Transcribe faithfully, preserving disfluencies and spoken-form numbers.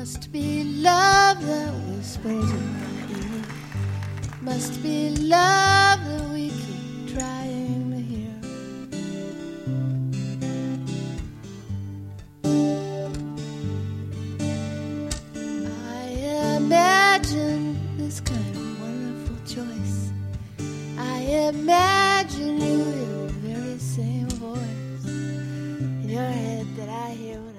Must be love that whispers in my ear. Must be love that we keep trying to hear. I imagine this kind of wonderful choice. I imagine you in the very same voice in your head that I hear.